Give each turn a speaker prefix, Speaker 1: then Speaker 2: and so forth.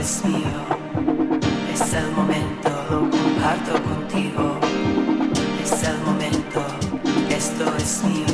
Speaker 1: es mío, es el momento, lo comparto contigo, es el momento, esto es mío.